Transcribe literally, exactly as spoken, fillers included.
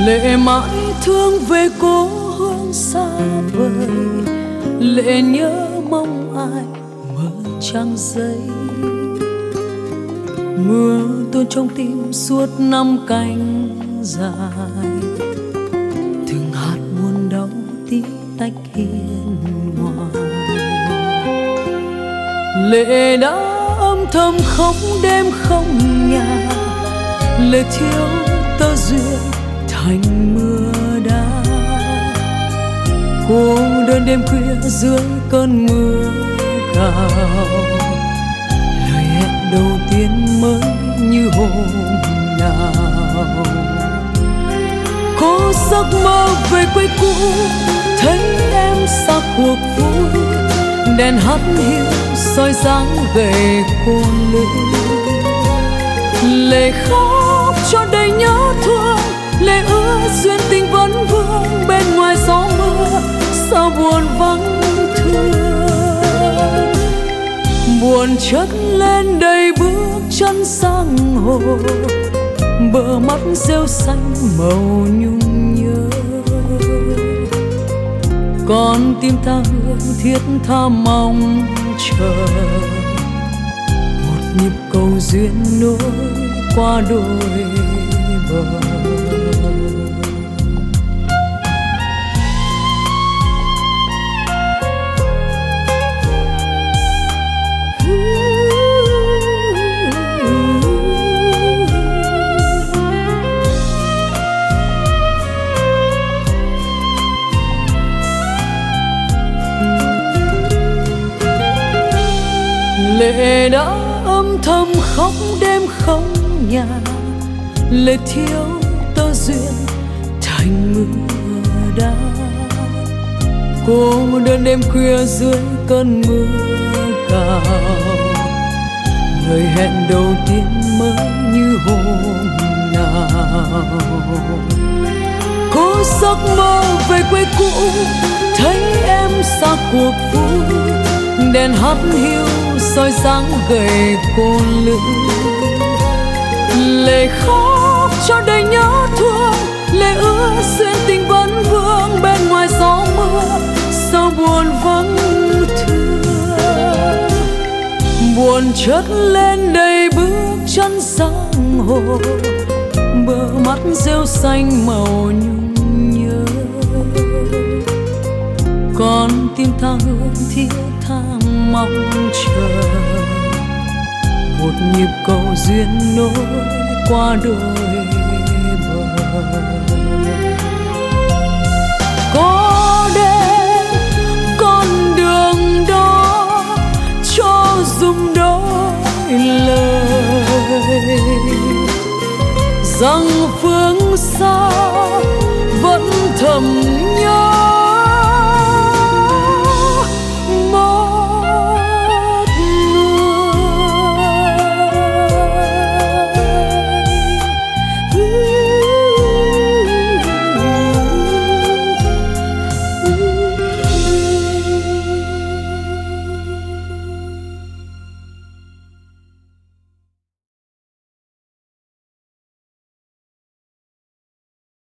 Lệ mãi thương về cố hương xa vời, lệ nhớ mong ai mơ trăng giấy. Mưa tuôn trong tim suốt năm cánh dài, từng hạt buồn đau tí tách hiên ngoài. Lệ đã âm thầm khóc đêm không nhà, lệ thiếu tơ duyên thành mưa đá. Cô đơn đêm khuya dưới cơn mưa gào, lời hẹn đầu tiên mới như hôm nào. Có giấc mơ về quê cũ, thấy em xa cuộc vui, đèn hắt hiu soi dáng về cô nữ. Lệ khóc cho đầy nhớ thương, lệ ước duyên tình vẫn vương bên ngoài gió mưa, sao buồn vắng thương. Buồn chất lên đầy bước chân sang hồ, bờ mắt rêu xanh màu nhung nhớ. Con tim ta hương thiết tha mong chờ, một nhịp cầu duyên nối qua đôi bờ. Lệ đã âm thầm khóc đêm không nhà, lệ thiếu tơ duyên thành mưa đá. Cô đơn đêm khuya dưới cơn mưa gào, lời hẹn đầu tiên mới như hôm nào. Có giấc mơ về quê cũ, thấy em xa cuộc vui, đèn hắt hiu soi dáng gầy cô nữ. Lệ khóc cho đầy nhớ thương, lệ ước duyên tình vẫn vương bên ngoài gió mưa, sao buồn vắng thương. Buồn chất lên đầy bước chân sang hồ, bờ mắt rêu xanh màu nhung nhớ. Con tim ta hương thiết tha mong chờ, một nhịp cầu duyên nối qua đôi bờ. Có đến con đường đó cho dùng đôi lời, rằng phương xa vẫn thầm